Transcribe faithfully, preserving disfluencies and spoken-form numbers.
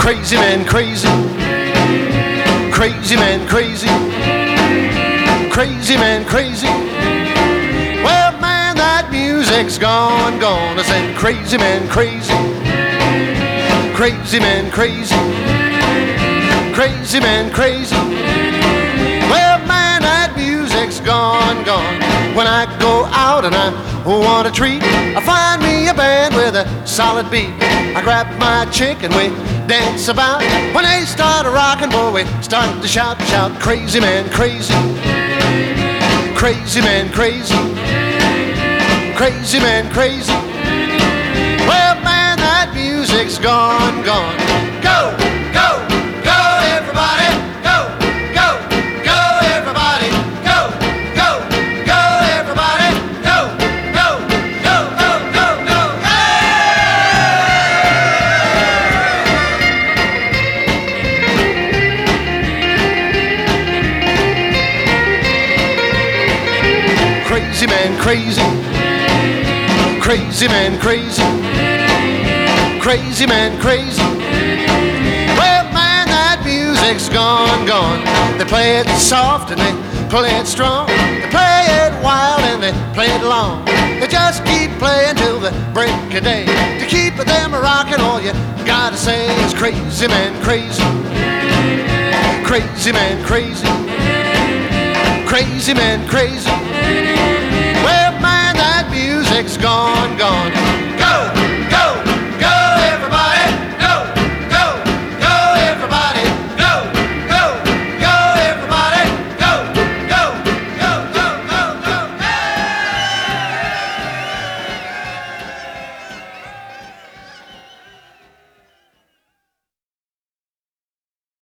Crazy man, crazy. Crazy man, crazy. Crazy man, crazy. Well, man, that music's gone, gone. I said, crazy man, crazy. Crazy man, crazy. Crazy man, crazy. Well, man, that music's gone, gone. When I go out and I want a treat, I find me a band with a solid beat. I grab my chick and we dance about. When they start a rockin', boy, we start to shout, shout. Crazy man, crazy. Crazy man, crazy. Crazy man, crazy. Well, man, that music's gone, gone. Go, go, go, everybody. Go, go, go, everybody. Go, go, go, everybody. Go, go, go, go, go, go. Hey! Crazy man, crazy. Crazy man, crazy. Crazy man, crazy. Well, man, that music's gone, gone. They play it soft and they play it strong. They play it wild and they play it long. They just keep playing till the break of day. To keep them rocking, all you gotta say is crazy man, crazy. Crazy man, crazy. Crazy man, crazy. Well, man, that music's gone.